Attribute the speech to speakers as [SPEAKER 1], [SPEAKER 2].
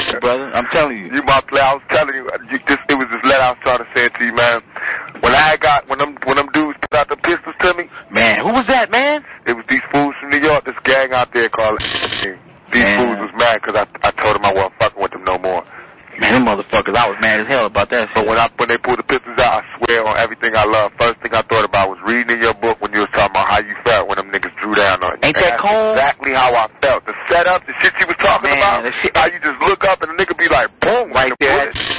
[SPEAKER 1] brother. I'm telling you.
[SPEAKER 2] You my player. I was telling you. It was this letter I was trying to say to you, man. When them dudes put out the pistols to me.
[SPEAKER 1] Man, who was that, man?
[SPEAKER 2] It was these fools from New York. This gang out there called. These fools was mad because I told them I wasn't fucking with them no more.
[SPEAKER 1] Man, them motherfuckers, I was mad as hell about that shit.
[SPEAKER 2] But when they pulled the pistols out, I swear on everything I love, first thing I thought about was reading in your book when you was talking about how you felt when them niggas drew down on you.
[SPEAKER 1] Ain't that cold?
[SPEAKER 2] Exactly how I felt. The setup, the shit you was talking about, how you just look up and the nigga be like, boom,
[SPEAKER 1] right there.